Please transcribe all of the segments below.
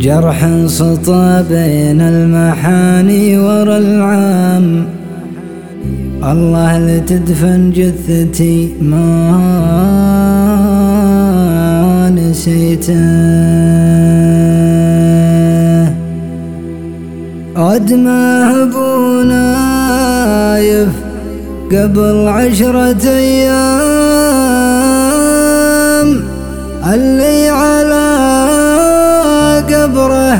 جرح سطى بين المحاني ورا العام، الله لتدفن جثتي ما نسيته. أدمه أبو نايف قبل 10 أيام، اللي على قبره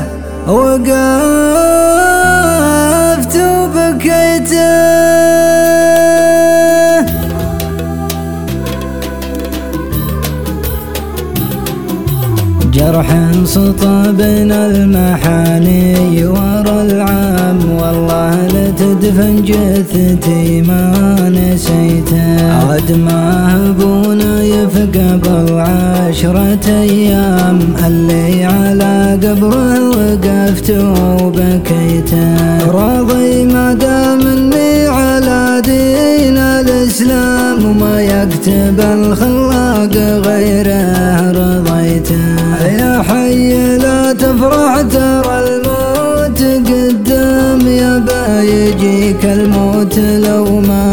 وقفت وبكيته. جرح سطى بين المحاني ورا العام، والله لتدفن جثتي ما نسيته. أدمه أبو نايف قبل 10 أيام، اللي على قبره وقفت وبكيته. راضي ما دام اني على دين الاسلام، وما يكتب الخلاق غيره رضيته. يا حي لا تفرح ترى الموت قدام، يابا يجيك الموت لو ما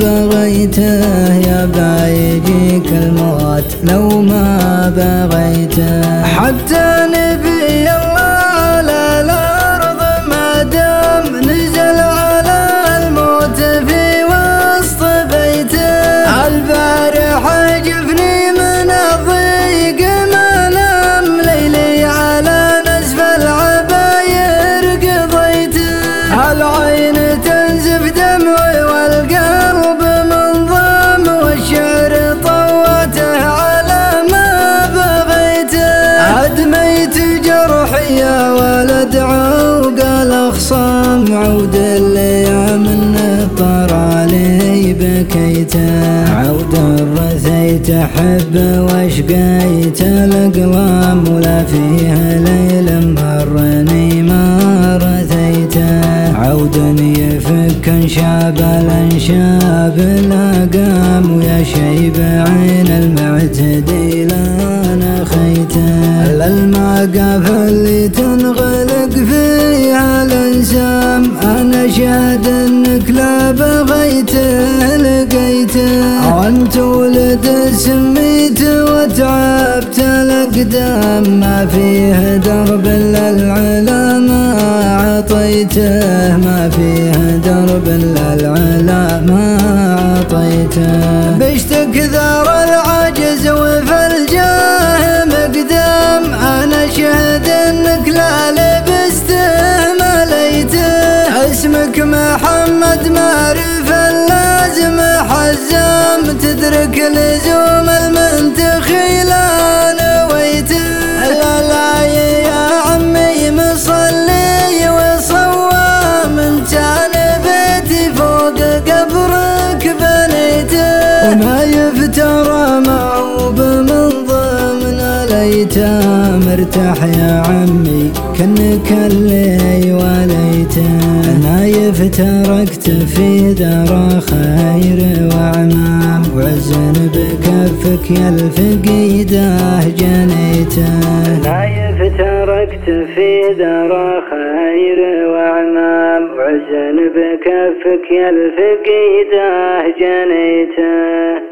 بغيته. يابا يجيك الموت لو ما بغيته. حتى نبي الله على الأرض ما دام نزل على الموت في وسط بيته. البارح جفني من الضيق ما نام، ليلي على نزف العباير قضيته. العين تنزف دمعي والقلب منضم، والشعر طوته على ما بغيته. أدميت جرحي يا ولد عوق الأخصام، عود الأيام طار علي بكيته. عود رثيت حب واشقيت الأقلام، ولا فيها ليل مرني ما رثيته. عود يفك انشاب الانشاب الأقام، ويا شيب عين المعتدي لا نخيته. للمقاف اللي تنغلق فيها الانسام، انا شاهد انك لا بغيته لقيته. وانت ولد سميت وتعبت الاقدام، ما فيه درب الا العلا ما عطيته. ما فيه درب الا العلا ما عطيته. بشتك ثار العجز وفي الجاه مقدام، انا شهد انك لا لبسته مليته. اسمك محمد معرف اللازم حزام، تدرك لزوم المنتخي لا نويته. لا لا يا عمي مصلي وصوام، كان بيتي فوق قبرك بنيته. وما يفترى معوب من ضمن الايتام، ارتاح يا عمي كنك اللي وليته. نايف تركت في دار خير وعمام، وعزن بكفك يا الفقيده جنيته. نايف تركت في دار خير وعمام، وعزن بكفك يا الفقيده جنيته.